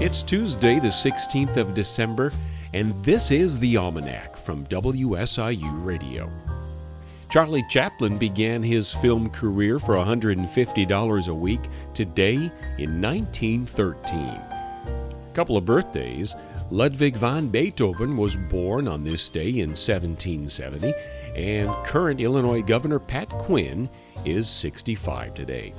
It's Tuesday, the 16th of December, and this is the Almanac from WSIU Radio. Charlie Chaplin began his film career for $150 a week today in 1913. A couple of birthdays. Ludwig van Beethoven was born on this day in 1770, and current Illinois Governor Pat Quinn is 65 today.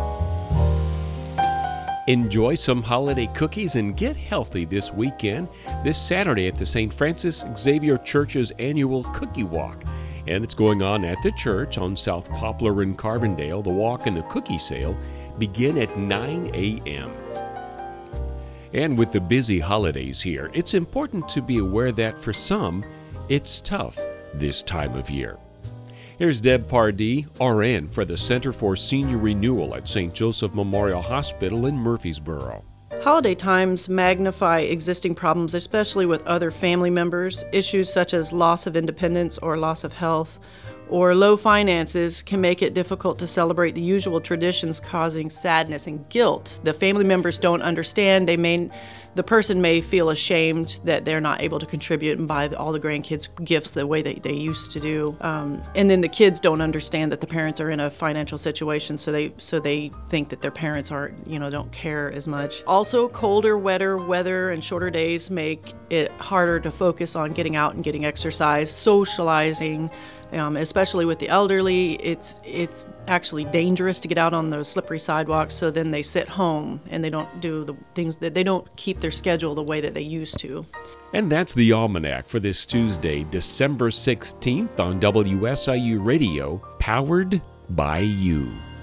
Enjoy some holiday cookies and get healthy this weekend, this Saturday at the St. Francis Xavier Church's annual Cookie Walk. And it's going on at the church on South Poplar in Carbondale. The walk and the cookie sale begin at 9 a.m. And with the busy holidays here, it's important to be aware that for some, it's tough this time of year. Here's Deb Pardee, RN for the Center for Senior Renewal at St. Joseph Memorial Hospital in Murfreesboro. Holiday times magnify existing problems, especially with other family members. Issues such as loss of independence or loss of health or low finances can make it difficult to celebrate the usual traditions, causing sadness and guilt. The family members don't understand. The person may feel ashamed that they're not able to contribute and buy all the grandkids gifts the way that they used to do. And then the kids don't understand that the parents are in a financial situation, so they think that their parents don't care as much. Also, colder, wetter weather and shorter days make it harder to focus on getting out and getting exercise, socializing. Especially with the elderly, it's actually dangerous to get out on those slippery sidewalks, so then they sit home and they don't do the things that they don't keep their schedule the way that they used to. And that's the Almanac for this Tuesday, December 16th on WSIU Radio, powered by you.